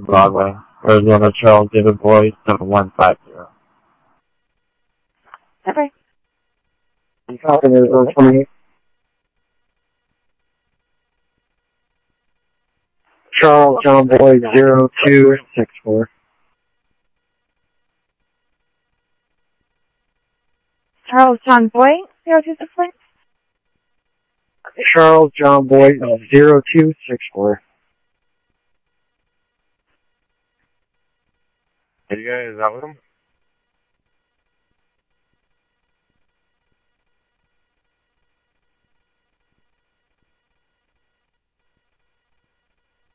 Broadway. Arizona Charles David Boy 7150. Okay. I'm talking Arizona 28. Charles John Boy 0264. Charles John Boy, 0264. Charles John Boy 0264. Are you guys out with him?